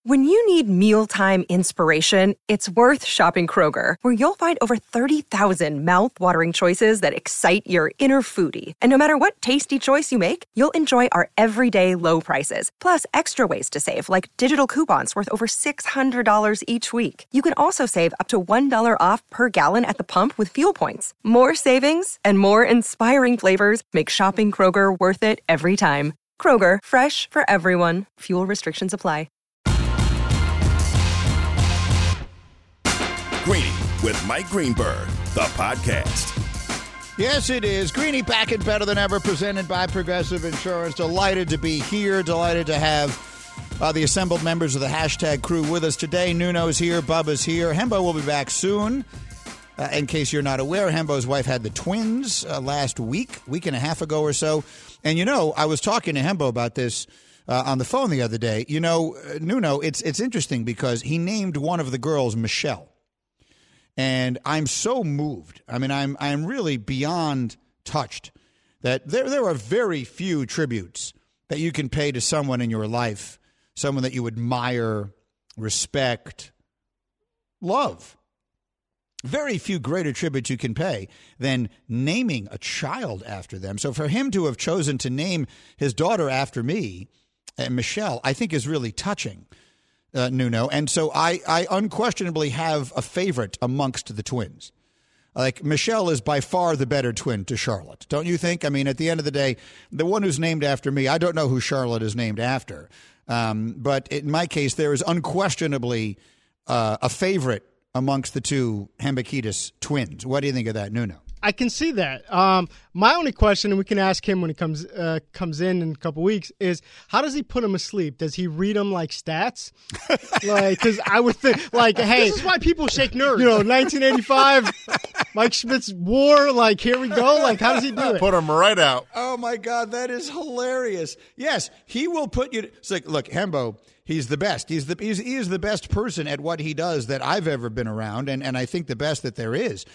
When you need mealtime inspiration, it's worth shopping Kroger, where you'll find over 30,000 mouth-watering choices that excite your inner foodie. And no matter what tasty choice you make, you'll enjoy our everyday low prices, plus extra ways to save, like digital coupons worth over $600 each week. You can also save up to $1 off per gallon at the pump with fuel points. More savings and more inspiring flavors make shopping Kroger worth it every time. Kroger, fresh for everyone. Fuel restrictions apply. Greeny with Mike Greenberg, the podcast. Yes, it is. Greeny back and better than ever, presented by Progressive Insurance. Delighted to be here. Delighted to have the assembled members of the hashtag crew with us today. Nuno's here. Bubba's here. Hembo will be back soon. In case you're not aware, Hembo's wife had the twins last week and a half ago or so. And, you know, I was talking to Hembo about this on the phone the other day. You know, Nuno, it's interesting because he named one of the girls Michelle. And I'm so moved. I mean, I'm really beyond touched that there are very few tributes that you can pay to someone in your life, someone that you admire, respect, love. Very few greater tributes you can pay than naming a child after them. So for him to have chosen to name his daughter after me, Michelle, I think is really touching. Nuno. And so I unquestionably have a favorite amongst the twins. Like, Michelle is by far the better twin to Charlotte. Don't you think? I mean, at the end of the day, the one who's named after me, I don't know who Charlotte is named after. But in my case, there is unquestionably a favorite amongst the two Hembekides twins. What do you think of that, Nuno? I can see that. My only question, and we can ask him when he comes in a couple weeks, is how does he put him asleep? Does he read them like stats? Like, because I would think, like, hey, this is why people shake nerves. You know, 1985, Mike Schmidt's war. Like, here we go. Like, how does he do it? Put him right out. Oh my God, that is hilarious. Yes, he will put you. It's like, look, Hembo. He's the best. He is the best person at what he does that I've ever been around, and I think the best that there is.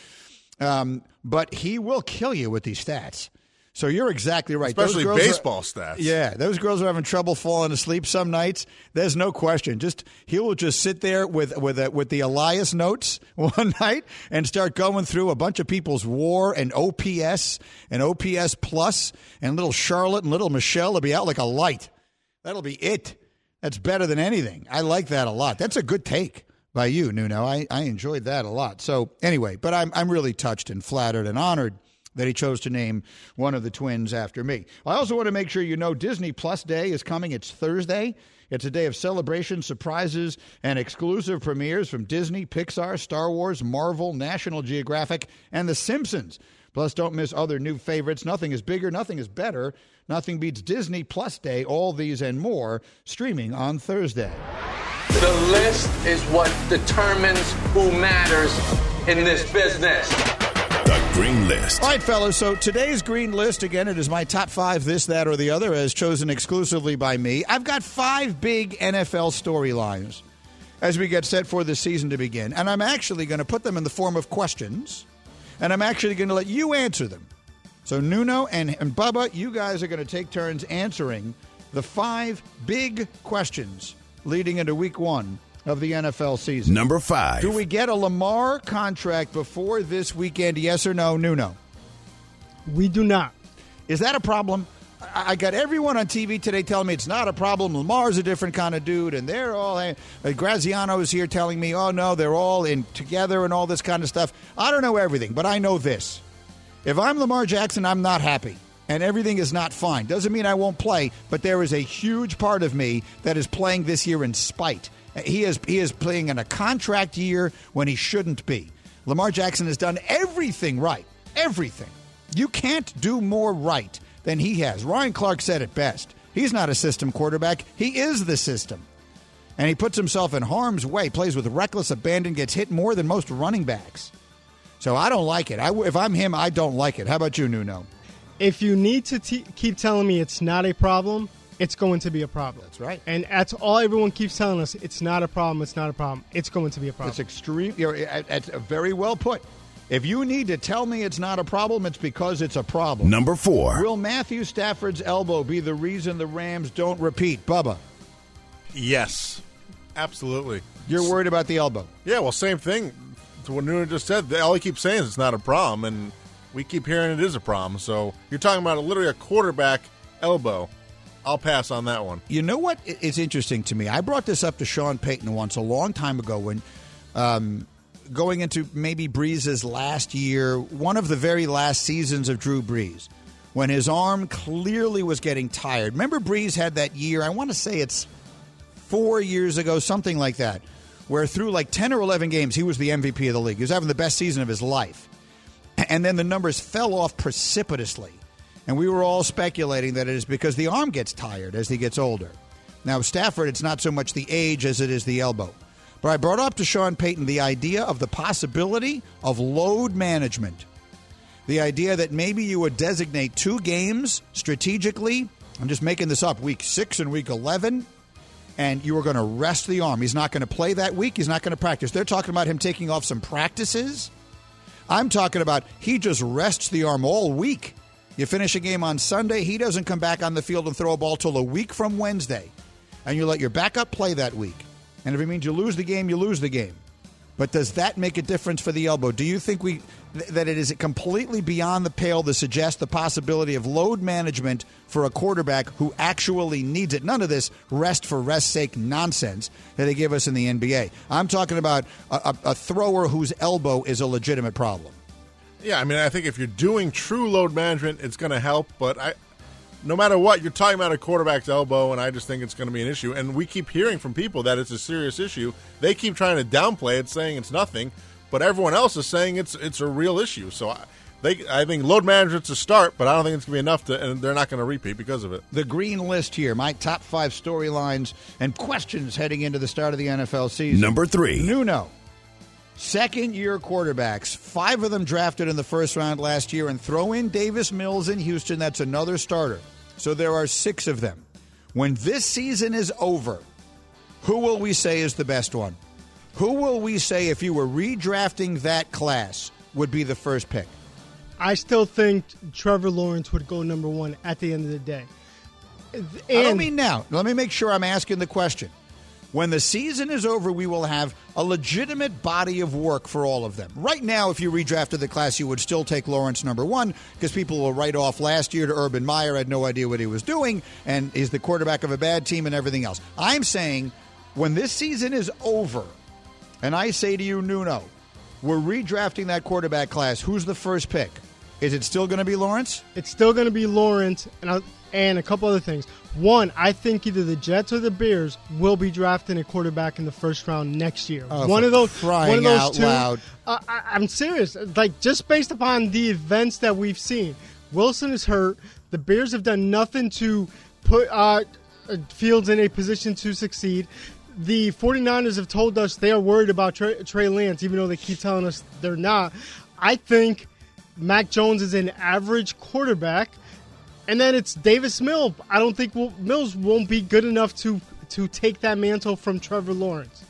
But he will kill you with these stats. So you're exactly right. Especially baseball stats. Yeah, those girls are having trouble falling asleep some nights. There's no question. He will just sit there with the Elias notes one night and start going through a bunch of people's WAR and OPS and OPS plus, and little Charlotte and little Michelle will be out like a light. That'll be it. That's better than anything. I like that a lot. That's a good take by you, Nuno. I enjoyed that a lot. So anyway, but I'm really touched and flattered and honored that he chose to name one of the twins after me. I also want to make sure you know Disney Plus Day is coming. It's Thursday. It's a day of celebration, surprises, and exclusive premieres from Disney, Pixar, Star Wars, Marvel, National Geographic, and The Simpsons. Plus, don't miss other new favorites. Nothing is bigger, nothing is better. Nothing beats Disney Plus Day. All these and more streaming on Thursday. The list is what determines who matters in this business. The Green List. All right, fellas, so today's Green List, again, it is my top 5, this, that, or the other, as chosen exclusively by me. I've got 5 big NFL storylines as we get set for the season to begin, and I'm actually going to put them in the form of questions, and I'm actually going to let you answer them. So Nuno and Bubba, you guys are going to take turns answering the 5 big questions leading into week 1 of the NFL season. Number 5. Do we get a Lamar contract before this weekend, yes or no, Nuno? We do not. Is that a problem? I got everyone on TV today telling me it's not a problem. Lamar's a different kind of dude, and they're all Graziano is here telling me, oh, no, they're all in together and all this kind of stuff. I don't know everything, but I know this. If I'm Lamar Jackson, I'm not happy. And everything is not fine. Doesn't mean I won't play, but there is a huge part of me that is playing this year in spite. He is playing in a contract year when he shouldn't be. Lamar Jackson has done everything right. Everything. You can't do more right than he has. Ryan Clark said it best. He's not a system quarterback. He is the system. And he puts himself in harm's way, plays with reckless abandon, gets hit more than most running backs. So I don't like it. If I'm him, I don't like it. How about you, Nuno? If you need to keep telling me it's not a problem, it's going to be a problem. That's right. And that's all everyone keeps telling us. It's not a problem. It's not a problem. It's going to be a problem. It's extreme. It's very well put. If you need to tell me it's not a problem, it's because it's a problem. Number 4. Will Matthew Stafford's elbow be the reason the Rams don't repeat? Bubba. Yes. Absolutely. You're worried about the elbow. Yeah, well, same thing to what Noonan just said. All he keeps saying is it's not a problem, and we keep hearing it is a problem. So you're talking about literally a quarterback elbow. I'll pass on that one. You know what is interesting to me? I brought this up to Sean Payton once a long time ago when going into maybe Brees' last year, one of the very last seasons of Drew Brees, when his arm clearly was getting tired. Remember Brees had that year, I want to say it's 4 years ago, something like that, where through like 10 or 11 games, he was the MVP of the league. He was having the best season of his life. And then the numbers fell off precipitously. And we were all speculating that it is because the arm gets tired as he gets older. Now, Stafford, it's not so much the age as it is the elbow. But I brought up to Sean Payton the idea of the possibility of load management. The idea that maybe you would designate 2 games strategically. I'm just making this up, week 6 and week 11. And you are going to rest the arm. He's not going to play that week. He's not going to practice. They're talking about him taking off some practices. I'm talking about he just rests the arm all week. You finish a game on Sunday, he doesn't come back on the field and throw a ball till a week from Wednesday. And you let your backup play that week. And if it means you lose the game, you lose the game. But does that make a difference for the elbow? Do you think that it is completely beyond the pale to suggest the possibility of load management for a quarterback who actually needs it? None of this rest for rest's sake nonsense that they give us in the NBA. I'm talking about a thrower whose elbow is a legitimate problem. Yeah, I mean, I think if you're doing true load management, it's going to help. But no matter what, you're talking about a quarterback's elbow, and I just think it's going to be an issue. And we keep hearing from people that it's a serious issue. They keep trying to downplay it, saying it's nothing. But everyone else is saying it's a real issue. So I think load management's a start, but I don't think it's going to be enough and they're not going to repeat because of it. The green list here, my top 5 storylines and questions heading into the start of the NFL season. Number 3. Nuno. Second-year quarterbacks, 5 of them drafted in the first round last year, and throw in Davis Mills in Houston, that's another starter. So there are 6 of them. When this season is over, who will we say is the best one? Who will we say, if you were redrafting that class, would be the first pick? I still think Trevor Lawrence would go number 1 at the end of the day. I don't mean now. Let me make sure I'm asking the question. When the season is over, we will have a legitimate body of work for all of them. Right now, if you redrafted the class, you would still take Lawrence number 1 because people will write off last year to Urban Meyer, had no idea what he was doing, and is the quarterback of a bad team and everything else. I'm saying when this season is over, and I say to you, Nuno, we're redrafting that quarterback class, who's the first pick? Is it still going to be Lawrence? It's still going to be Lawrence, and a couple other things. One, I think either the Jets or the Bears will be drafting a quarterback in the first round next year. One of those two. Loud. I'm serious. Like, just based upon the events that we've seen, Wilson is hurt. The Bears have done nothing to put Fields in a position to succeed. The 49ers have told us they are worried about Trey Lance, even though they keep telling us they're not. I think Mac Jones is an average quarterback. And then it's Davis Mills. I don't think Mills won't be good enough to take that mantle from Trevor Lawrence.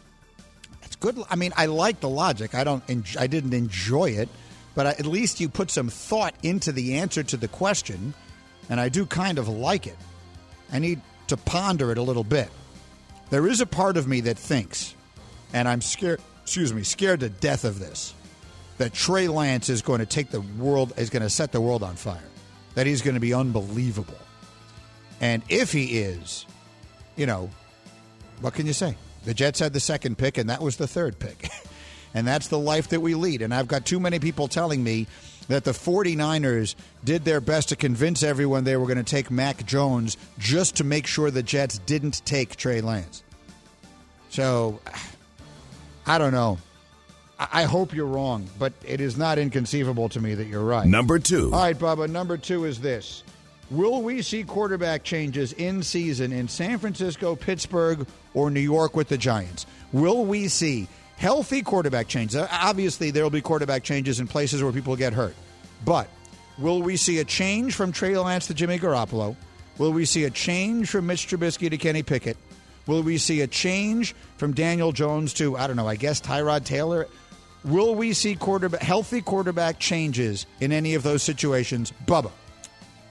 That's good. I mean, I like the logic. I didn't enjoy it, but at least you put some thought into the answer to the question, and I do kind of like it. I need to ponder it a little bit. There is a part of me that thinks, and I'm scared to death of this, that Trey Lance is going to set the world on fire. That he's going to be unbelievable. And if he is, what can you say? The Jets had the second pick, and that was the third pick. And that's the life that we lead. And I've got too many people telling me that the 49ers did their best to convince everyone they were going to take Mac Jones just to make sure the Jets didn't take Trey Lance. So, I don't know. I hope you're wrong, but it is not inconceivable to me that you're right. Number 2. All right, Bubba, number 2 is this. Will we see quarterback changes in season in San Francisco, Pittsburgh, or New York with the Giants? Will we see healthy quarterback changes? Obviously, there will be quarterback changes in places where people get hurt. But will we see a change from Trey Lance to Jimmy Garoppolo? Will we see a change from Mitch Trubisky to Kenny Pickett? Will we see a change from Daniel Jones to, Tyrod Taylor? Will we see healthy quarterback changes in any of those situations? Bubba.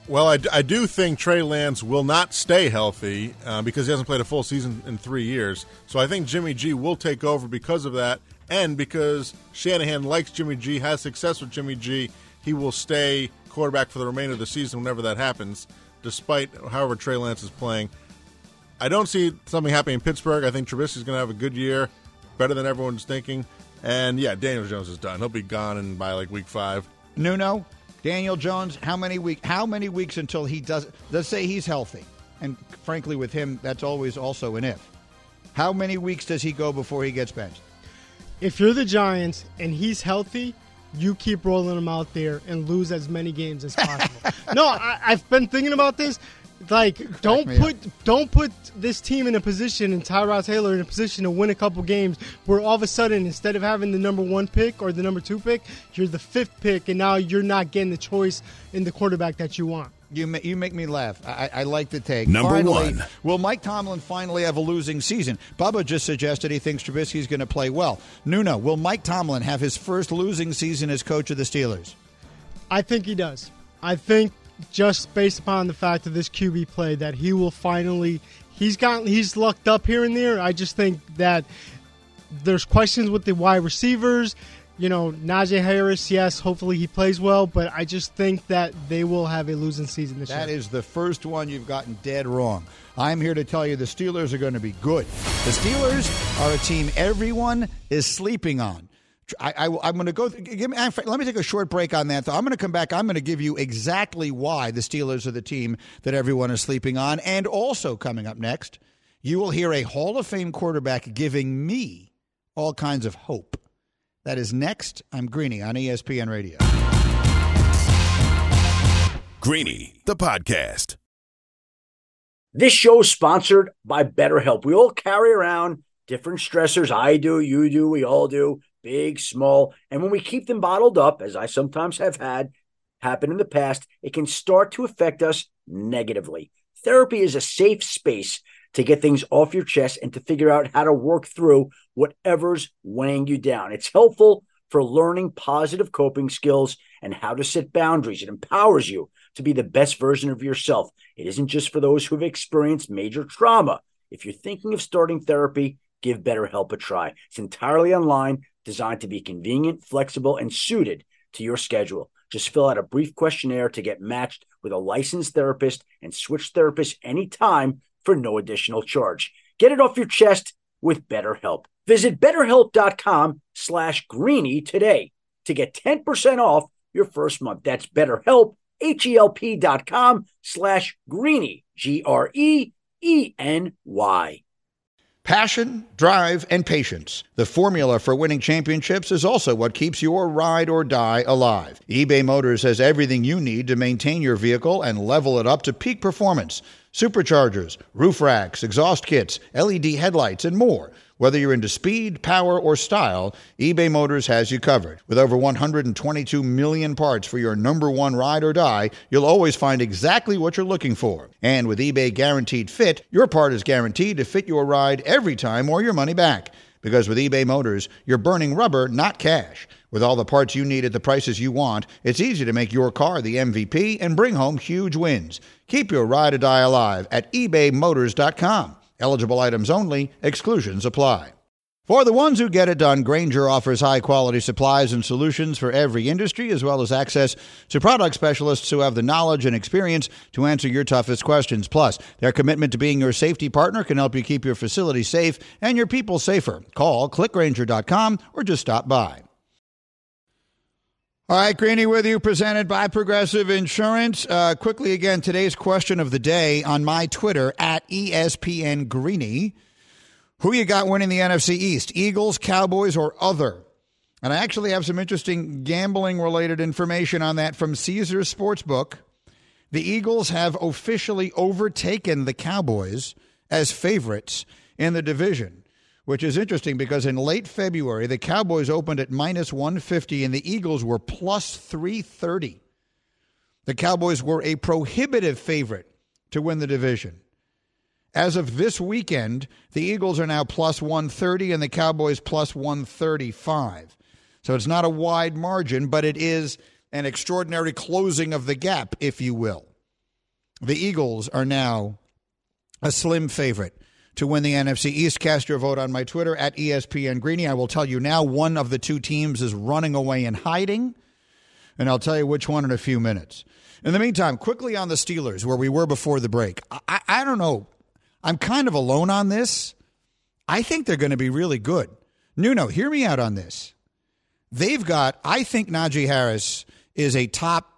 Well, I do think Trey Lance will not stay healthy because he hasn't played a full season in 3 years. So I think Jimmy G will take over because of that, and because Shanahan likes Jimmy G, has success with Jimmy G, he will stay quarterback for the remainder of the season whenever that happens, despite however Trey Lance is playing. I don't see something happening in Pittsburgh. I think Trubisky's going to have a good year, better than everyone's thinking. And, yeah, Daniel Jones is done. He'll be gone by week 5. Nuno, Daniel Jones, how many weeks until he does? Let's say he's healthy, and frankly, with him, that's always also an if. How many weeks does he go before he gets benched? If you're the Giants and he's healthy, you keep rolling him out there and lose as many games as possible. No, I've been thinking about this. Like, don't put this team in a position, and Tyrod Taylor in a position to win a couple games where all of a sudden, instead of having the number 1 pick or the number 2 pick, you're the 5th pick, and now you're not getting the choice in the quarterback that you want. You make me laugh. I like the take. Number 1. Will Mike Tomlin finally have a losing season? Bubba just suggested he thinks Trubisky's going to play well. Nuno, will Mike Tomlin have his first losing season as coach of the Steelers? I think he does. I think just based upon the fact of this QB play that he will finally he's lucked up here and there. I just think that there's questions with the wide receivers. You know, Najee Harris, yes, hopefully he plays well, but I just think that they will have a losing season this year. That is the first one you've gotten dead wrong. I'm here to tell you the Steelers are going to be good. The Steelers are a team everyone is sleeping on. I'm going to go. Let me take a short break on that. Though I'm going to come back. I'm going to give you exactly why the Steelers are the team that everyone is sleeping on. And also coming up next, you will hear a Hall of Fame quarterback giving me all kinds of hope. That is next. I'm Greeny on ESPN Radio. Greeny, the podcast. This show is sponsored by BetterHelp. We all carry around different stressors. I do, you do, we all do. Big, small, and when we keep them bottled up, as I sometimes have had happen in the past, it can start to affect us negatively. Therapy is a safe space to get things off your chest and to figure out how to work through whatever's weighing you down. It's helpful for learning positive coping skills and how to set boundaries. It empowers you to be the best version of yourself. It isn't just for those who have experienced major trauma. If you're thinking of starting therapy, give BetterHelp a try. It's entirely online, designed to be convenient, flexible, and suited to your schedule. Just fill out a brief questionnaire to get matched with a licensed therapist and switch therapists anytime for no additional charge. Get it off your chest with BetterHelp. Visit BetterHelp.com/Greeny today to get 10% off your first month. That's BetterHelp, HELP.com/Greeny, GREENY. Passion, drive, and patience. The formula for winning championships is also what keeps your ride or die alive. eBay Motors has everything you need to maintain your vehicle and level it up to peak performance. Superchargers, roof racks, exhaust kits, LED headlights, and more. Whether you're into speed, power, or style, eBay Motors has you covered. With over 122 million parts for your number one ride or die, you'll always find exactly what you're looking for. And with eBay Guaranteed Fit, your part is guaranteed to fit your ride every time or your money back. Because with eBay Motors, you're burning rubber, not cash. With all the parts you need at the prices you want, it's easy to make your car the MVP and bring home huge wins. Keep your ride or die alive at ebaymotors.com. Eligible items only. Exclusions apply. For the ones who get it done, Grainger offers high-quality supplies and solutions for every industry, as well as access to product specialists who have the knowledge and experience to answer your toughest questions. Plus, their commitment to being your safety partner can help you keep your facility safe and your people safer. Call, clickgrainger.com, or just stop by. All right, Greeny with you, presented by Progressive Insurance. Quickly again, today's question of the day on my Twitter, at ESPN Greeny. Who you got winning the NFC East, Eagles, Cowboys, or other? And I actually have some interesting gambling-related information on that from Caesars Sportsbook. The Eagles have officially overtaken the Cowboys as favorites in the division, which is interesting because in late February, the Cowboys opened at minus 150 and the Eagles were plus 330. The Cowboys were a prohibitive favorite to win the division. As of this weekend, the Eagles are now plus 130 and the Cowboys plus 135. So it's not a wide margin, but it is an extraordinary closing of the gap, if you will. the Eagles are now a slim favorite to win the NFC East. Cast your vote on my Twitter at ESPN Greeny. I will tell you now one of the two teams is running away and hiding, and I'll tell you which one in a few minutes. In the meantime, quickly on the Steelers, where we were before the break. I don't know. I'm kind of alone on this. I think they're going to be really good. Nuno, hear me out on this. I think Najee Harris is a top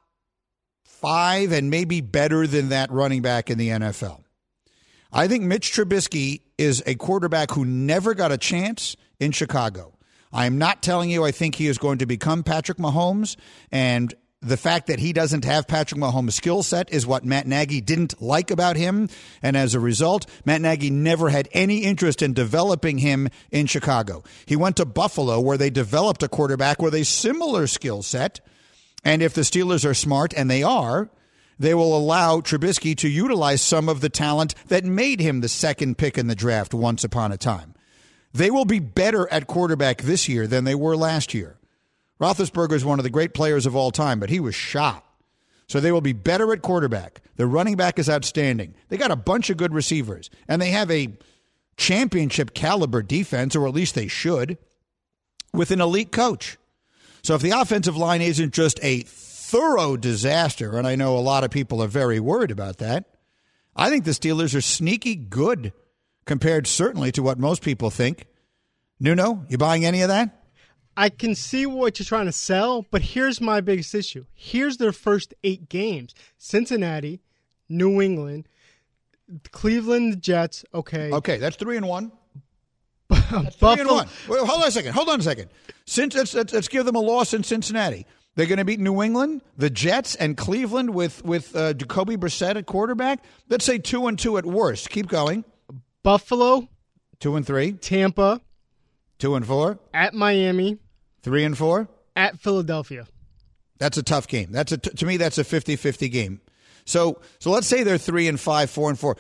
5 and maybe better than that running back in the NFL. I think Mitch Trubisky is a quarterback who never got a chance in Chicago. I am not telling you I think he is going to become Patrick Mahomes, and the fact that he doesn't have Patrick Mahomes' skill set is what Matt Nagy didn't like about him, and as a result, Matt Nagy never had any interest in developing him in Chicago. He went to Buffalo, where they developed a quarterback with a similar skill set, and if the Steelers are smart, and they are, they will allow Trubisky to utilize some of the talent that made him the second pick in the draft once upon a time. They will be better at quarterback this year than they were last year. Roethlisberger is one of the great players of all time, but he was shot. So they will be better at quarterback. The running back is outstanding. They got a bunch of good receivers, and they have a championship caliber defense, or at least they should, with an elite coach. So if the offensive line isn't just a thorough disaster, and I know a lot of people are very worried about that, I think the Steelers are sneaky good compared certainly to what most people think. Nuno, you buying any of that? I can see what you're trying to sell, but here's my biggest issue. Here's their first 8 games. Cincinnati, New England, Cleveland, the Jets. Okay, that's 3-1. That's Buffalo. 3-1. Well, hold on a second. Let's give them a loss in Cincinnati. They're going to beat New England, the Jets, and Cleveland with Jacoby Brissett at quarterback. Let's say 2-2 at worst. Keep going. Buffalo, 2-3. Tampa, 2-4. At Miami, 3-4. At Philadelphia. That's a tough game. To me, that's a 50-50 game. So let's say they're 3-5, 4-4.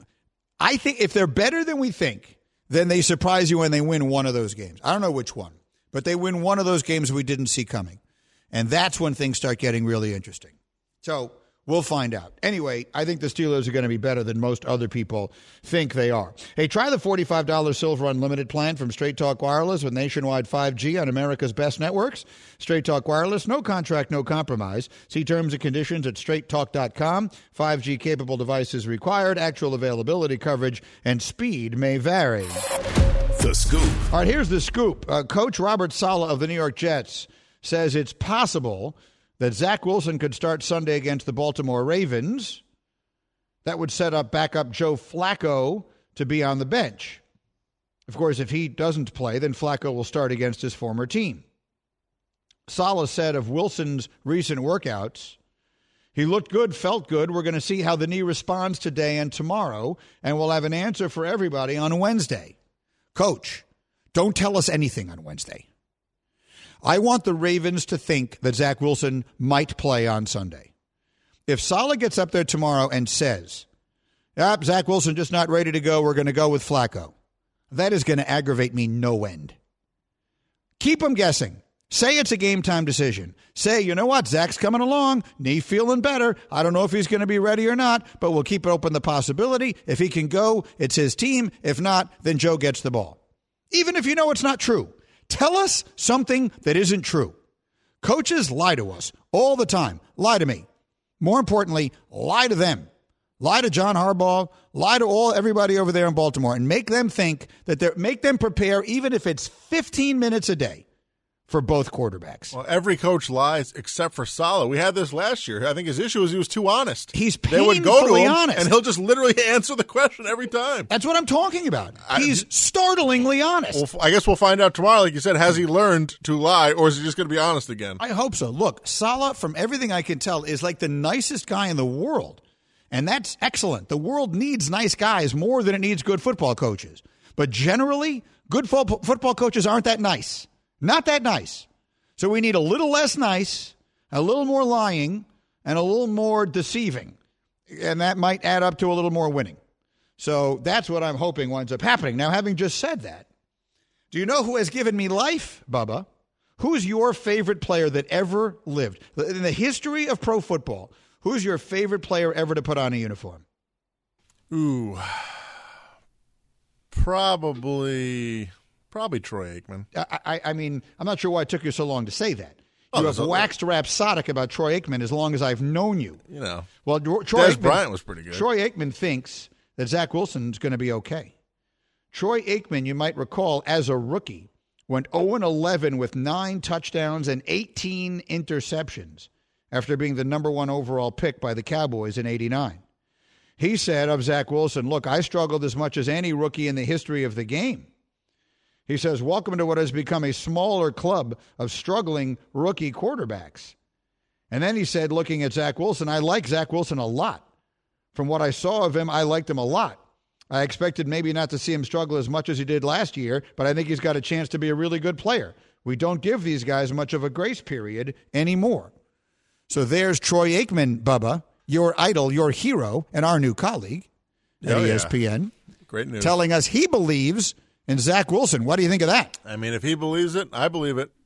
I think if they're better than we think, then they surprise you when they win one of those games. I don't know which one, but they win one of those games we didn't see coming. And that's when things start getting really interesting. So we'll find out. Anyway, I think the Steelers are going to be better than most other people think they are. Hey, try the $45 Silver Unlimited plan from Straight Talk Wireless with nationwide 5G on America's best networks. Straight Talk Wireless, no contract, no compromise. See terms and conditions at straighttalk.com. 5G capable devices required. Actual availability, coverage, and speed may vary. The Scoop. All right, here's the scoop. Coach Robert Saleh of the New York Jets says it's possible that Zach Wilson could start Sunday against the Baltimore Ravens. That would set up backup Joe Flacco to be on the bench. Of course, if he doesn't play, then Flacco will start against his former team. Saleh said of Wilson's recent workouts, he looked good, felt good. We're going to see how the knee responds today and tomorrow, and we'll have an answer for everybody on Wednesday. Coach, don't tell us anything on Wednesday. I want the Ravens to think that Zach Wilson might play on Sunday. If Saleh gets up there tomorrow and says, Zach Wilson just not ready to go, we're going to go with Flacco, that is going to aggravate me no end. Keep them guessing. Say it's a game-time decision. Say, you know what, Zach's coming along, knee feeling better. I don't know if he's going to be ready or not, but we'll keep it open the possibility. If he can go, it's his team. If not, then Joe gets the ball. Even if you know it's not true. Tell us something that isn't true. Coaches lie to us all the time. Lie to me. More importantly, lie to them. Lie to John Harbaugh. Lie to everybody over there in Baltimore and make them think that make them prepare, even if it's 15 minutes a day, for both quarterbacks. Well, every coach lies except for Saleh. We had this last year. I think his issue was he was too honest. He's They would go to him, honest. and he'll just literally answer the question every time. That's what I'm talking about. He's startlingly honest. Well, I guess we'll find out tomorrow. Like you said, has he learned to lie, or is he just going to be honest again? I hope so. Look, Saleh, from everything I can tell, is like the nicest guy in the world. And that's excellent. The world needs nice guys more than it needs good football coaches. But generally, good football coaches aren't that nice. Not that nice. So we need a little less nice, a little more lying, and a little more deceiving. And that might add up to a little more winning. So that's what I'm hoping winds up happening. Now, having just said that, do you know who has given me life, Bubba? Who's your favorite player that ever lived? In the history of pro football, Who's your favorite player ever to put on a uniform? Ooh, probably Troy Aikman. I mean, I'm not sure why it took you so long to say that. You have waxed rhapsodic about Troy Aikman as long as I've known you. You know. Well, Des Bryant was pretty good. Troy Aikman thinks that Zach Wilson's going to be okay. Troy Aikman, you might recall, as a rookie, went 0-11 with 9 touchdowns and 18 interceptions after being the number 1 overall pick by the Cowboys in '89. He said of Zach Wilson, look, I struggled as much as any rookie in the history of the game. He says, welcome to what has become a smaller club of struggling rookie quarterbacks. And then he said, looking at Zach Wilson, I like Zach Wilson a lot. From what I saw of him, I liked him a lot. I expected maybe not to see him struggle as much as he did last year, but I think he's got a chance to be a really good player. We don't give these guys much of a grace period anymore. So there's Troy Aikman, Bubba, your idol, your hero, and our new colleague at ESPN. Great news. Telling us he believes in Zach Wilson. What do you think of that? I mean, if he believes it, I believe it.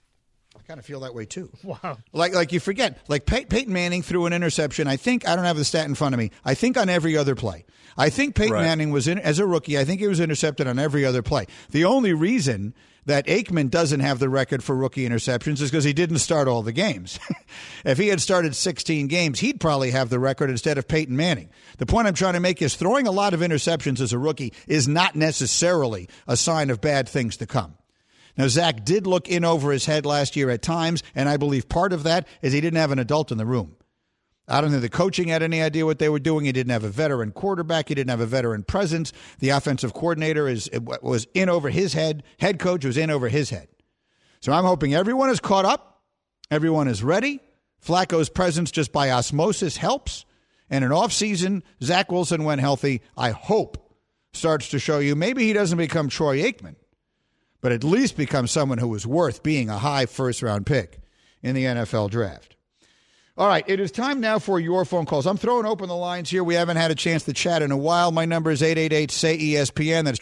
I kind of feel that way, too. Wow. Like you forget, like Peyton Manning threw an interception, I don't have the stat in front of me, I think on every other play. I think Peyton Manning was as a rookie, I think he was intercepted on every other play. The only reason that Aikman doesn't have the record for rookie interceptions is because he didn't start all the games. If he had started 16 games, he'd probably have the record instead of Peyton Manning. The point I'm trying to make is throwing a lot of interceptions as a rookie is not necessarily a sign of bad things to come. Now, Zach did look in over his head last year at times, and I believe part of that is he didn't have an adult in the room. I don't think the coaching had any idea what they were doing. He didn't have a veteran quarterback. He didn't have a veteran presence. The offensive coordinator was in over his head. Head coach was in over his head. So I'm hoping everyone is caught up. Everyone is ready. Flacco's presence just by osmosis helps. And in offseason, Zach Wilson, when healthy, I hope starts to show you maybe he doesn't become Troy Aikman, but at least becomes someone who is worth being a high first-round pick in the NFL draft. All right, it is time now for your phone calls. I'm throwing open the lines here. We haven't had a chance to chat in a while. My number is 888-SAY-ESPN. That's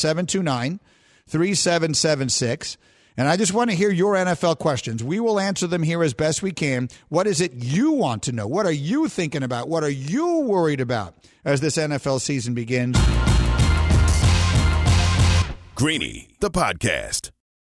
888-729-3776. And I just want to hear your NFL questions. We will answer them here as best we can. What is it you want to know? What are you thinking about? What are you worried about as this NFL season begins? Greeny, the podcast.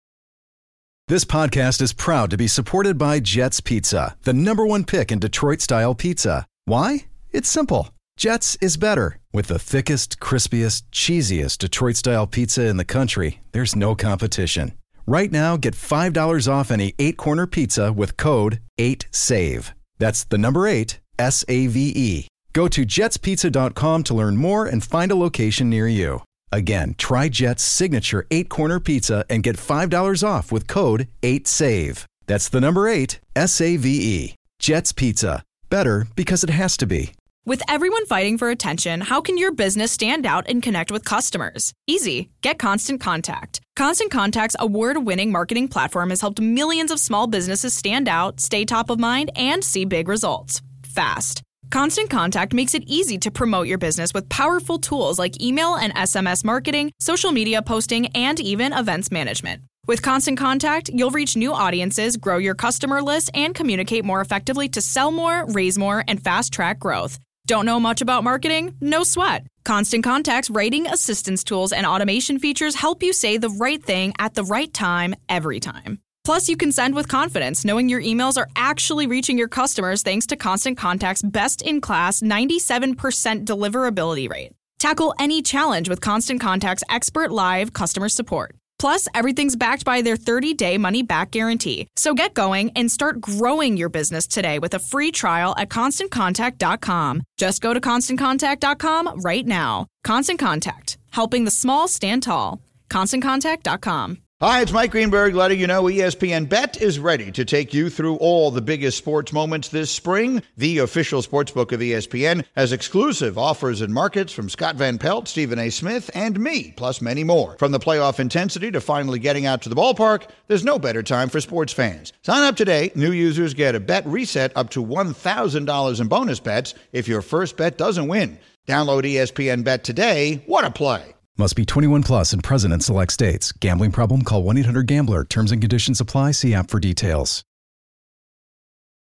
This podcast is proud to be supported by Jets Pizza, the #1 pick in Detroit-style pizza. Why? It's simple. Jets is better. With the thickest, crispiest, cheesiest Detroit-style pizza in the country, there's no competition. Right now, get $5 off any 8-corner pizza with code 8SAVE. That's the number 8, S-A-V-E. Go to jetspizza.com to learn more and find a location near you. Again, try Jet's signature 8-corner pizza and get $5 off with code 8SAVE. That's the number 8, S-A-V-E. Jet's Pizza. Better because it has to be. With everyone fighting for attention, how can your business stand out and connect with customers? Easy. Get Constant Contact. Constant Contact's award-winning marketing platform has helped millions of small businesses stand out, stay top of mind, and see big results fast. Constant Contact makes it easy to promote your business with powerful tools like email and SMS marketing, social media posting, and even events management. With Constant Contact, you'll reach new audiences, grow your customer list, and communicate more effectively to sell more, raise more, and fast-track growth. Don't know much about marketing? No sweat. Constant Contact's writing assistance tools and automation features help you say the right thing at the right time, every time. Plus, you can send with confidence, knowing your emails are actually reaching your customers thanks to Constant Contact's best-in-class 97% deliverability rate. Tackle any challenge with Constant Contact's expert live customer support. Plus, everything's backed by their 30-day money-back guarantee. So get going and start growing your business today with a free trial at ConstantContact.com. Just go to ConstantContact.com right now. Constant Contact, helping the small stand tall. ConstantContact.com. Hi, it's Mike Greenberg letting you know ESPN Bet is ready to take you through all the biggest sports moments this spring. The official sportsbook of ESPN has exclusive offers and markets from Scott Van Pelt, Stephen A. Smith, and me, plus many more. From the playoff intensity to finally getting out to the ballpark, there's no better time for sports fans. Sign up today. New users get a bet reset up to $1,000 in bonus bets if your first bet doesn't win. Download ESPN Bet today. What a play. Must be 21 plus and present in select states. Gambling problem? Call 1-800-GAMBLER. Terms and conditions apply. See app for details.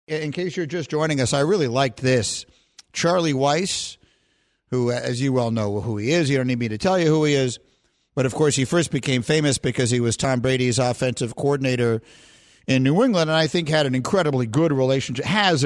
in case you're just joining us, I really liked this. Charlie Weis, who, as you well know who he is, you don't need me to tell you who he is, but of course he first became famous because he was Tom Brady's offensive coordinator in New England, and I think has an incredibly good relationship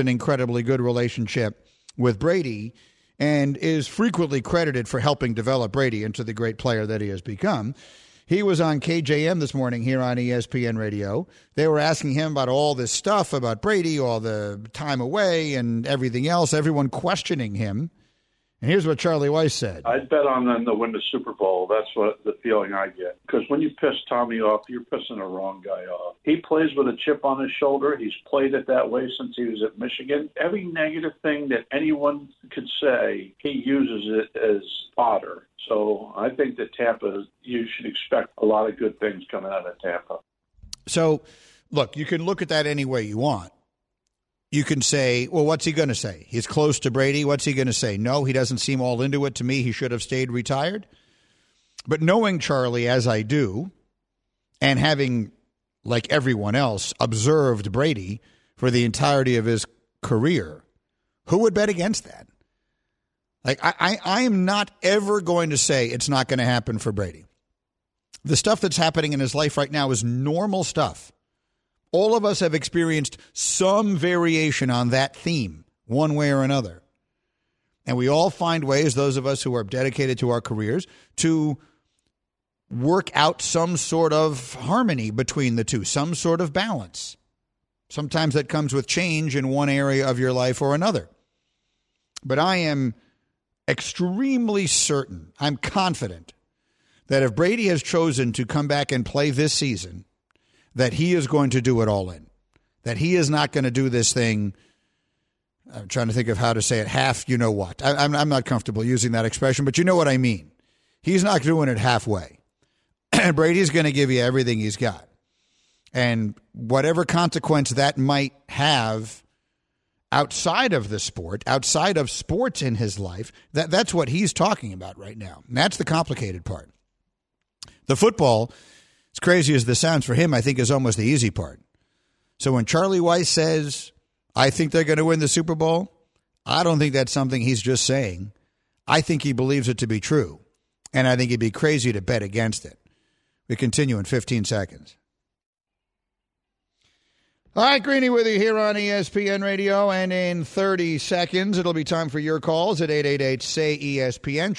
with Brady, and is frequently credited for helping develop Brady into the great player that he has become. He was on KJM this morning here on ESPN Radio. They were asking him about all this stuff about Brady, all the time away and everything else, everyone questioning him. And here's what Charlie Weis said. I'd bet on them to win the Super Bowl. That's what the feeling I get. Because when you piss Tommy off, you're pissing the wrong guy off. He plays with a chip on his shoulder. He's played it that way since he was at Michigan. Every negative thing that anyone could say, he uses it as fodder. So I think that Tampa, you should expect a lot of good things coming out of Tampa. So, look, you can look at that any way you want. You can say, well, what's he going to say? He's close to Brady. What's he going to say? No, he doesn't seem all into it. To me, he should have stayed retired. But knowing Charlie as I do, and having, like everyone else, observed Brady for the entirety of his career, who would bet against that? Like, I am not ever going to say it's not going to happen for Brady. The stuff that's happening in his life right now is normal stuff. All of us have experienced some variation on that theme, one way or another. And we all find ways, those of us who are dedicated to our careers, to work out some sort of harmony between the two, some sort of balance. Sometimes that comes with change in one area of your life or another. But I am extremely certain, I'm confident, that if Brady has chosen to come back and play this season, that he is going to do it all in. That he is not going to do this thing, I'm trying to think of how to say it, half you know what. I'm not comfortable using that expression, but you know what I mean. He's not doing it halfway. Brady's going to give you everything he's got. And whatever consequence that might have outside of the sport, outside of sports in his life, that's what he's talking about right now. And that's the complicated part. The football, as crazy as this sounds for him, I think is almost the easy part. So when Charlie Weis says, I think they're going to win the Super Bowl, I don't think that's something he's just saying. I think he believes it to be true. And I think he'd be crazy to bet against it. We continue in 15 seconds. All right, Greeny with you here on ESPN Radio. And in 30 seconds, it'll be time for your calls at 888-SAY-ESPN,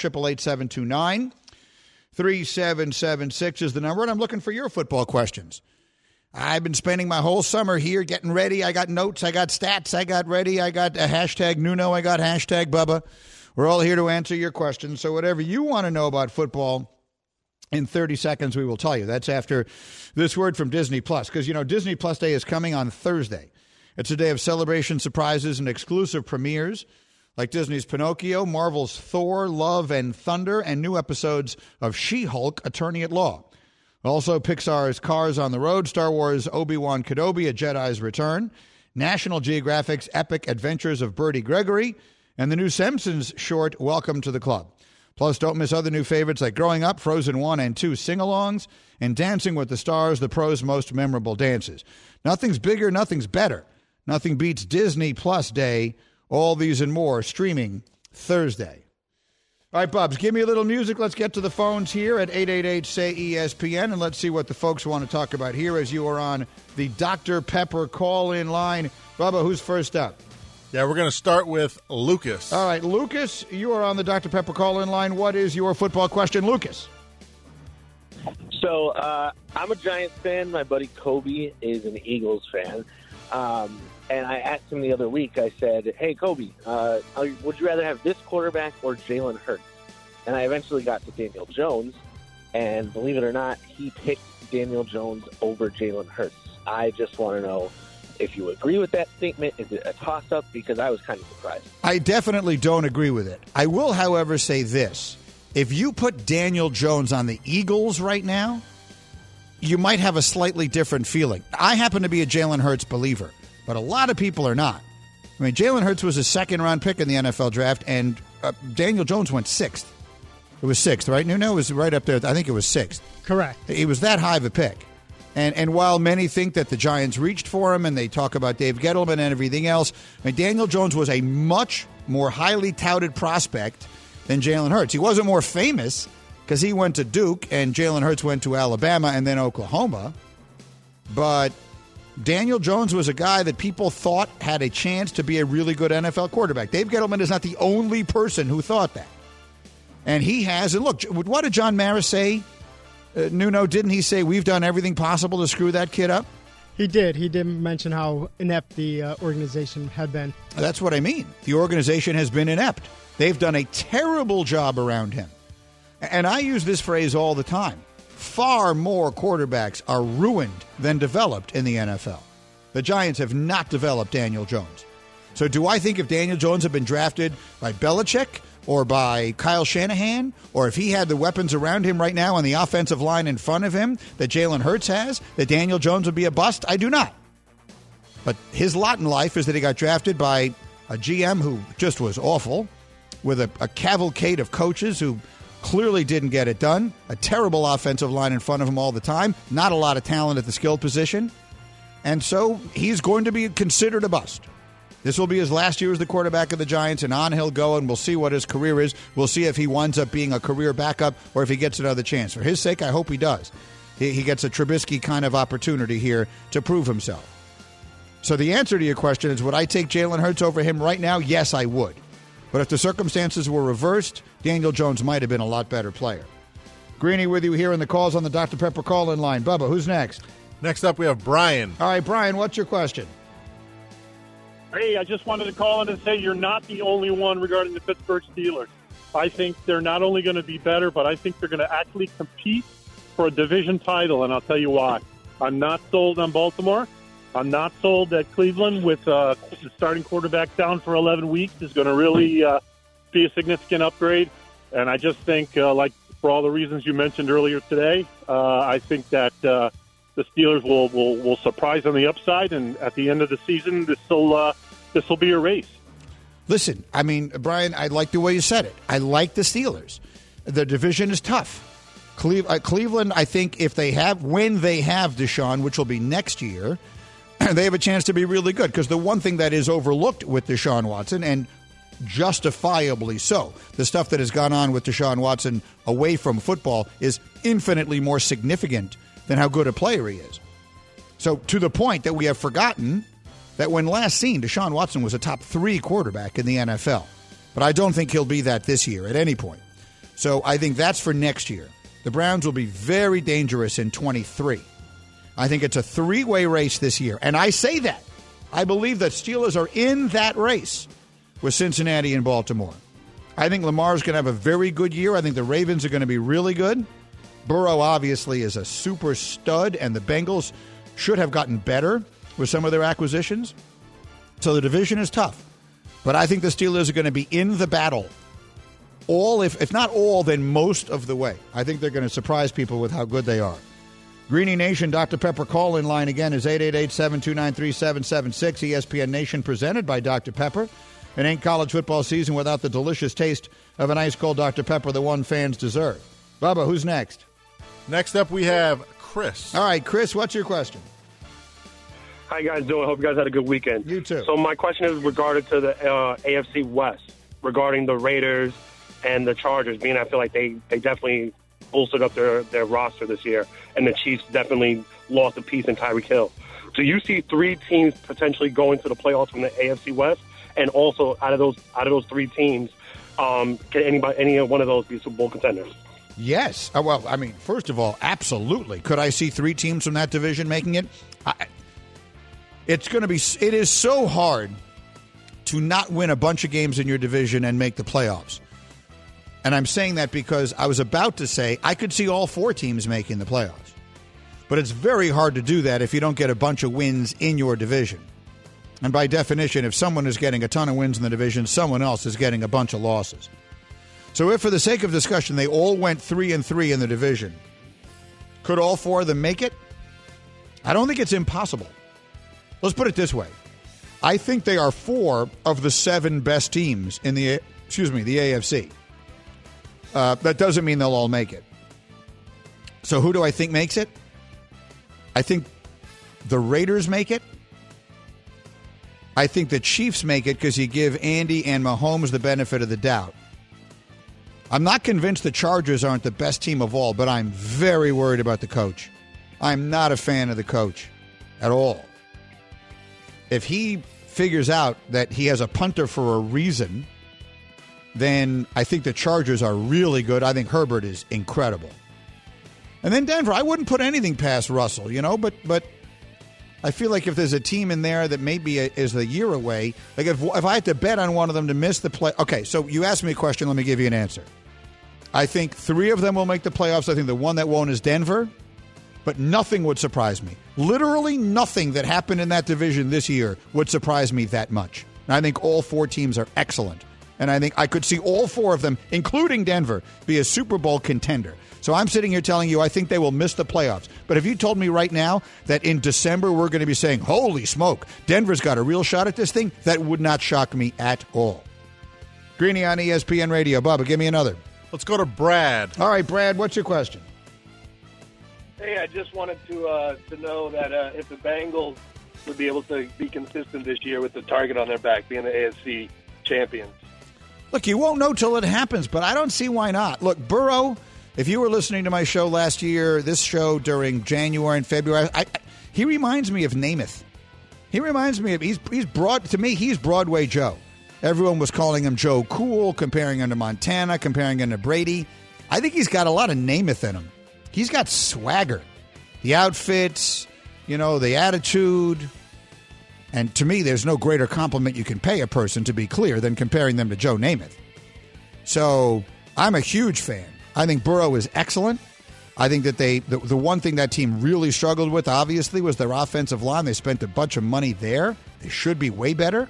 888-729-3776 is the number, and I'm looking for your football questions. I've been spending my whole summer here getting ready. I got notes, I got stats, I got ready, I got a hashtag Nuno, I got hashtag Bubba. We're all here to answer your questions, so whatever you want to know about football, in 30 seconds we will tell you. That's after this word from Disney Plus, because, you know, Disney Plus Day is coming on Thursday. It's a day of celebration, surprises, and exclusive premieres, like Disney's Pinocchio, Marvel's Thor, Love and Thunder, and new episodes of She-Hulk, Attorney at Law. Also, Pixar's Cars on the Road, Star Wars Obi-Wan Kenobi, A Jedi's Return, National Geographic's Epic Adventures of Bertie Gregory, and the new Simpsons short, Welcome to the Club. Plus, don't miss other new favorites like Growing Up, Frozen 1 and 2 sing-alongs, and Dancing with the Stars, the pros' most memorable dances. Nothing's bigger, nothing's better. Nothing beats Disney Plus Day. All these and more streaming Thursday. All right, Bubs, give me a little music. Let's get to the phones here at 888-SAY-ESPN, and let's see what the folks want to talk about here as you are on the Dr. Pepper call-in line. Bubba, who's first up? Yeah, we're going to start with Lucas. All right, Lucas, you are on the Dr. Pepper call-in line. What is your football question, Lucas? So, I'm a Giants fan. My buddy Kobe is an Eagles fan. And I asked him the other week, I said, hey, Kobe, would you rather have this quarterback or Jalen Hurts? And I eventually got to Daniel Jones, and believe it or not, he picked Daniel Jones over Jalen Hurts. I just want to know if you agree with that statement. Is it a toss-up? Because I was kind of surprised. I definitely don't agree with it. I will, however, say this. If you put Daniel Jones on the Eagles right now, you might have a slightly different feeling. I happen to be a Jalen Hurts believer, but a lot of people are not. I mean, Jalen Hurts was a second-round pick in the NFL draft, and Daniel Jones went sixth. It was sixth, right? No, it was right up there. I think it was sixth. Correct. He was that high of a pick. And while many think that the Giants reached for him and they talk about Dave Gettleman and everything else, Daniel Jones was a much more highly touted prospect than Jalen Hurts. He wasn't more famous because he went to Duke and Jalen Hurts went to Alabama and then Oklahoma. But Daniel Jones was a guy that people thought had a chance to be a really good NFL quarterback. Dave Gettleman is not the only person who thought that. And he has. And look, what did John Maris say? Nuno, didn't he say we've done everything possible to screw that kid up? He did. He did mention how inept the organization had been. That's what I mean. The organization has been inept. They've done a terrible job around him. And I use this phrase all the time. Far more quarterbacks are ruined than developed in the NFL. The Giants have not developed Daniel Jones. So do I think if Daniel Jones had been drafted by Belichick or by Kyle Shanahan, or if he had the weapons around him right now on the offensive line in front of him that Jalen Hurts has, that Daniel Jones would be a bust? I do not. But his lot in life is that he got drafted by a GM who just was awful, with a cavalcade of coaches who clearly didn't get it done, a terrible offensive line in front of him all the time, not a lot of talent at the skill position, and so he's going to be considered a bust. This will be his last year as the quarterback of the Giants, and on he'll go, and we'll see what his career is. We'll see if he winds up being a career backup or if he gets another chance. For his sake, I hope he does. He gets a Trubisky kind of opportunity here to prove himself. So the answer to your question is, would I take Jalen Hurts over him right now? Yes, I would. But if the circumstances were reversed, Daniel Jones might have been a lot better player. Greeny with you here in the calls on the Dr. Pepper call-in line. Bubba, who's next? Next up, we have Brian. All right, Brian, what's your question? Hey, I just wanted to call in and say you're not the only one regarding the Pittsburgh Steelers. I think they're not only going to be better, but I think they're going to actually compete for a division title, and I'll tell you why. I'm not sold on Baltimore. I'm not sold that Cleveland, with the starting quarterback down for 11 weeks, is going to really be a significant upgrade. And I just think, like for all the reasons you mentioned earlier today, I think that the Steelers will surprise on the upside, and at the end of the season, this will be a race. Listen, I mean, Brian, I like the way you said it. I like the Steelers. The division is tough. Cleveland, I think, when they have Deshaun, which will be next year, they have a chance to be really good. Because the one thing that is overlooked with Deshaun Watson, and justifiably so, the stuff that has gone on with Deshaun Watson away from football is infinitely more significant than how good a player he is. So to the point that we have forgotten that when last seen, Deshaun Watson was a top 3 quarterback in the NFL. But I don't think he'll be that this year at any point. So I think that's for next year. The Browns will be very dangerous in 23. I think it's a 3-way race this year. And I say that. I believe that Steelers are in that race with Cincinnati and Baltimore. I think Lamar's going to have a very good year. I think the Ravens are going to be really good. Burrow obviously is a super stud, and the Bengals should have gotten better with some of their acquisitions. So the division is tough. But I think the Steelers are going to be in the battle. If not all, then most of the way. I think they're going to surprise people with how good they are. Greeny Nation, Dr. Pepper call-in line again is 888-729-3776. ESPN Nation presented by Dr. Pepper. It ain't college football season without the delicious taste of an ice-cold Dr. Pepper, the one fans deserve. Bubba, who's next? Next up, we have Chris. All right, Chris, what's your question? How you guys doing? Hope you guys had a good weekend. You too. So my question is regarding to the AFC West, regarding the Raiders and the Chargers, being I feel like they definitely bolstered up their roster this year, and the Chiefs definitely lost a piece in Tyreek Hill. Do you see 3 teams potentially going to the playoffs from the AFC West? And also, out of those 3 teams, can any one of those be Super Bowl contenders? Yes. Well, I mean, first of all, absolutely. Could I see 3 teams from that division making it? It is so hard to not win a bunch of games in your division and make the playoffs. And I'm saying that because I was about to say I could see all 4 teams making the playoffs. But it's very hard to do that if you don't get a bunch of wins in your division. And by definition, if someone is getting a ton of wins in the division, someone else is getting a bunch of losses. So if, for the sake of discussion, they all went 3-3 in the division, could all 4 of them make it? I don't think it's impossible. Let's put it this way. I think they are 4 of the 7 best teams in the AFC. That doesn't mean they'll all make it. So who do I think makes it? I think the Raiders make it. I think the Chiefs make it because you give Andy and Mahomes the benefit of the doubt. I'm not convinced the Chargers aren't the best team of all, but I'm very worried about the coach. I'm not a fan of the coach at all. If he figures out that he has a punter for a reason, then I think the Chargers are really good. I think Herbert is incredible. And then Denver, I wouldn't put anything past Russell, but I feel like if there's a team in there that maybe is a year away, like if I had to bet on one of them to miss the play. Okay, so you asked me a question. Let me give you an answer. I think 3 of them will make the playoffs. I think the one that won't is Denver, but nothing would surprise me. Literally nothing that happened in that division this year would surprise me that much. And I think all 4 teams are excellent. And I think I could see all 4 of them, including Denver, be a Super Bowl contender. So I'm sitting here telling you I think they will miss the playoffs. But if you told me right now that in December we're going to be saying, holy smoke, Denver's got a real shot at this thing, that would not shock me at all. Greeny on ESPN Radio. Bubba, give me another. Let's go to Brad. All right, Brad, what's your question? Hey, I just wanted to know that if the Bengals would be able to be consistent this year with the target on their back, being the AFC champions. Look, you won't know till it happens, but I don't see why not. Look, Burrow, if you were listening to my show last year, this show during January and February, he reminds me of Namath. He reminds me of, he's Broadway Joe. Everyone was calling him Joe Cool, comparing him to Montana, comparing him to Brady. I think he's got a lot of Namath in him. He's got swagger. The outfits, the attitude. And to me, there's no greater compliment you can pay a person, to be clear, than comparing them to Joe Namath. So I'm a huge fan. I think Burrow is excellent. I think that the one thing that team really struggled with, obviously, was their offensive line. They spent a bunch of money there. They should be way better.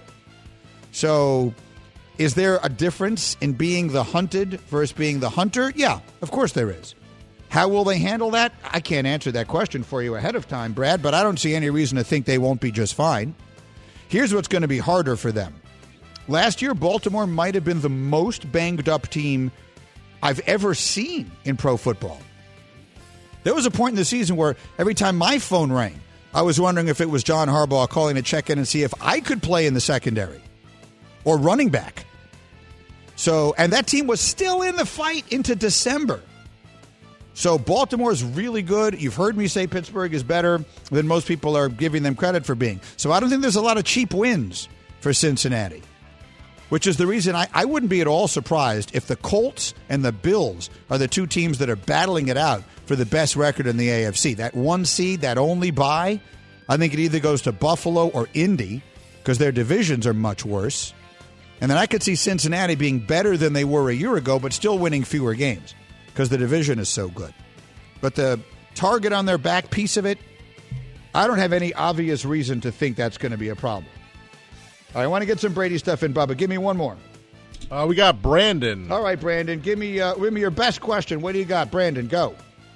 So is there a difference in being the hunted versus being the hunter? Yeah, of course there is. How will they handle that? I can't answer that question for you ahead of time, Brad, but I don't see any reason to think they won't be just fine. Here's what's going to be harder for them. Last year, Baltimore might have been the most banged-up team I've ever seen in pro football. There was a point in the season where every time my phone rang, I was wondering if it was John Harbaugh calling to check in and see if I could play in the secondary or running back. And that team was still in the fight into December. So Baltimore's really good. You've heard me say Pittsburgh is better than most people are giving them credit for being. So I don't think there's a lot of cheap wins for Cincinnati, which is the reason I wouldn't be at all surprised if the Colts and the Bills are the 2 teams that are battling it out for the best record in the AFC. That 1 seed, that only bye, I think it either goes to Buffalo or Indy because their divisions are much worse. And then I could see Cincinnati being better than they were a year ago, but still winning fewer games because the division is so good. But the target on their back piece of it, I don't have any obvious reason to think that's going to be a problem. All right, I want to get some Brady stuff in, Bubba. Give me one more. We got Brandon. All right, Brandon. Give me your best question. What do you got? Brandon, go.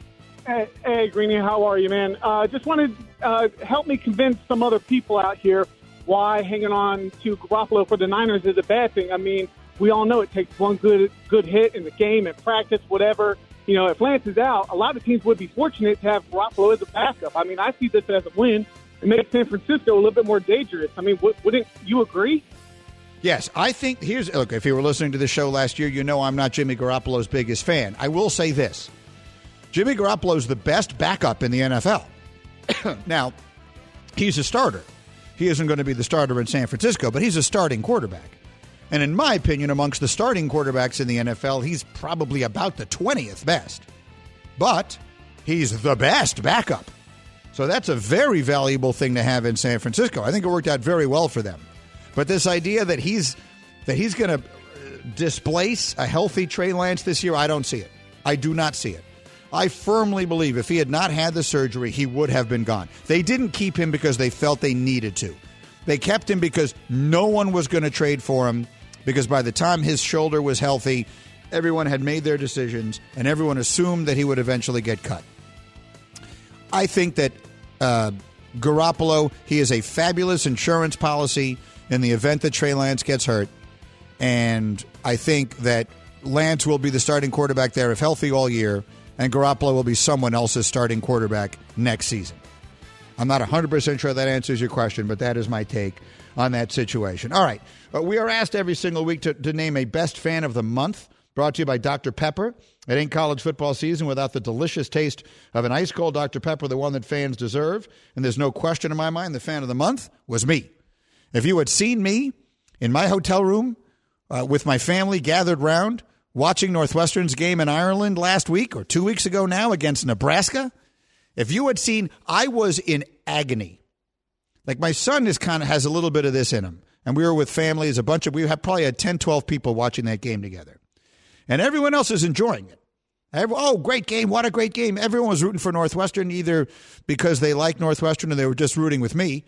Hey, Greeny, how are you, man? Just wanted help me convince some other people out here why hanging on to Garoppolo for the Niners is a bad thing. I mean, we all know it takes one good hit in the game and practice, whatever. If Lance is out, a lot of teams would be fortunate to have Garoppolo as a backup. I mean, I see this as a win. It makes San Francisco a little bit more dangerous. I mean, wouldn't you agree? Yes, I think look, if you were listening to the show last year, I'm not Jimmy Garoppolo's biggest fan. I will say this. Jimmy Garoppolo's the best backup in the NFL. Now, he's a starter. He isn't going to be the starter in San Francisco, but he's a starting quarterback. And in my opinion, amongst the starting quarterbacks in the NFL, he's probably about the 20th best. But he's the best backup. So that's a very valuable thing to have in San Francisco. I think it worked out very well for them. But this idea that he's going to displace a healthy Trey Lance this year, I don't see it. I do not see it. I firmly believe if he had not had the surgery, he would have been gone. They didn't keep him because they felt they needed to. They kept him because no one was going to trade for him, because by the time his shoulder was healthy, everyone had made their decisions, and everyone assumed that he would eventually get cut. I think that Garoppolo, he is a fabulous insurance policy in the event that Trey Lance gets hurt, and I think that Lance will be the starting quarterback there if healthy all year, and Garoppolo will be someone else's starting quarterback next season. I'm not 100% sure that answers your question, but that is my take on that situation. All right. We are asked every single week to name a best fan of the month, brought to you by Dr. Pepper. It ain't college football season without the delicious taste of an ice-cold Dr. Pepper, the one that fans deserve. And there's no question in my mind the fan of the month was me. If you had seen me in my hotel room with my family gathered round watching Northwestern's game in Ireland last week or 2 weeks ago now against Nebraska, if you had seen, I was in agony. Like my son has a little bit of this in him. And we were with families, we probably had 10, 12 people watching that game together. And everyone else is enjoying it. Oh, great game. What a great game. Everyone was rooting for Northwestern, either because they like Northwestern or they were just rooting with me.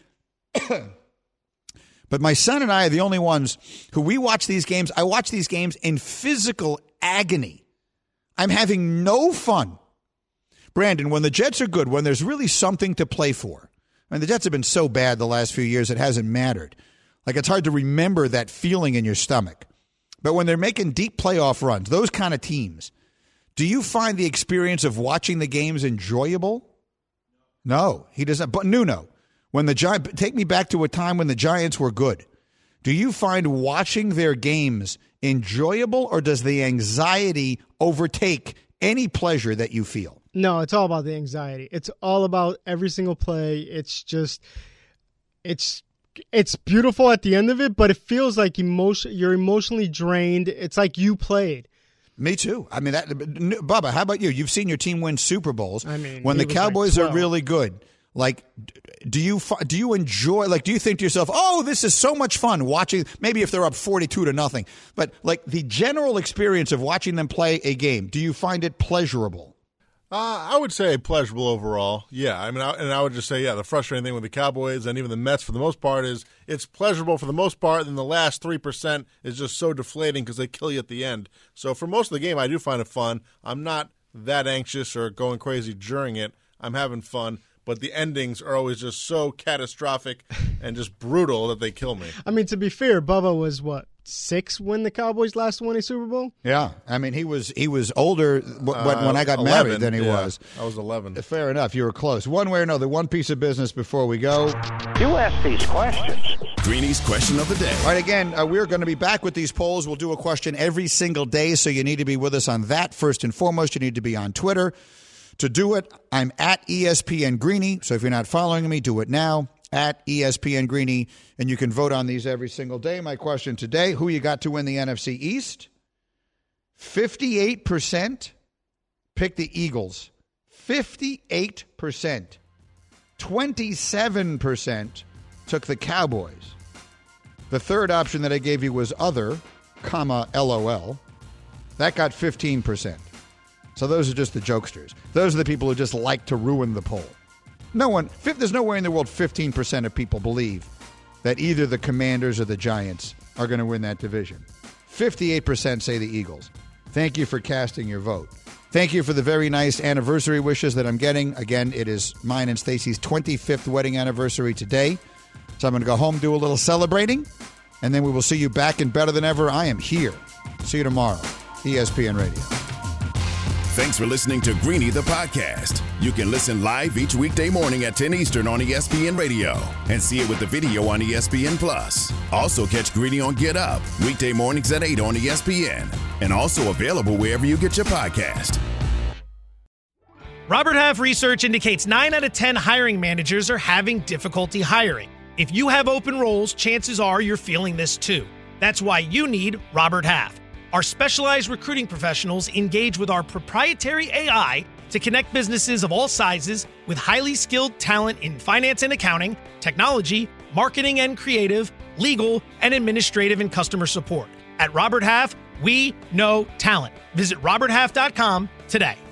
But my son and I are the only ones who we watch these games. I watch these games in physical agony. I'm having no fun. Brandon, when the Jets are good, when there's really something to play for, I mean, the Jets have been so bad the last few years, it hasn't mattered. Like, it's hard to remember that feeling in your stomach. But when they're making deep playoff runs, those kind of teams, do you find the experience of watching the games enjoyable? No, he doesn't. But Nuno, take me back to a time when the Giants were good. Do you find watching their games enjoyable, or does the anxiety overtake any pleasure that you feel? No, it's all about the anxiety. It's all about every single play. It's just, it's beautiful at the end of it, but it feels like you're emotionally drained. It's like you played. Me too. I mean, Bubba, how about you? You've seen your team win Super Bowls. I mean, when the Cowboys are really good, like, do you enjoy? Like, do you think to yourself, "Oh, this is so much fun watching"? Maybe if they're up 42-0, but like the general experience of watching them play a game, do you find it pleasurable? I would say pleasurable overall. Yeah, I mean, I would just say, the frustrating thing with the Cowboys and even the Mets for the most part is it's pleasurable for the most part, and the last 3% is just so deflating because they kill you at the end. So for most of the game, I do find it fun. I'm not that anxious or going crazy during it. I'm having fun, but the endings are always just so catastrophic and just brutal that they kill me. I mean, to be fair, Bubba was, 6 when the Cowboys last won a Super Bowl? Yeah. I mean, he was older when I got 11, married than he was. I was 11. Fair enough. You were close. One way or another, one piece of business before we go. You ask these questions. Greeny's question of the day. All right, again, we're going to be back with these polls. We'll do a question every single day, so you need to be with us on that. First and foremost, you need to be on Twitter. To do it, I'm at ESPN Greeny, so if you're not following me, do it now. At ESPN Greeny, and you can vote on these every single day. My question today, who you got to win the NFC East? 58% picked the Eagles. 58%. 27% took the Cowboys. The third option that I gave you was other, LOL. That got 15%. So those are just the jokesters. Those are the people who just like to ruin the poll. There's no way in the world 15% of people believe that either the Commanders or the Giants are going to win that division. 58% say the Eagles. Thank you for casting your vote. Thank you for the very nice anniversary wishes that I'm getting. Again, it is mine and Stacy's 25th wedding anniversary today. So I'm going to go home, do a little celebrating, and then we will see you back and better than ever. I am here. See you tomorrow. ESPN Radio. Thanks for listening to Greeny the podcast. You can listen live each weekday morning at 10 Eastern on ESPN Radio and see it with the video on ESPN Plus. Also catch Greeny on Get Up weekday mornings at 8 on ESPN and also available wherever you get your podcast. Robert Half research indicates 9 out of 10 hiring managers are having difficulty hiring. If you have open roles, chances are you're feeling this too. That's why you need Robert Half. Our specialized recruiting professionals engage with our proprietary AI to connect businesses of all sizes with highly skilled talent in finance and accounting, technology, marketing and creative, legal, and administrative and customer support. At Robert Half, we know talent. Visit roberthalf.com today.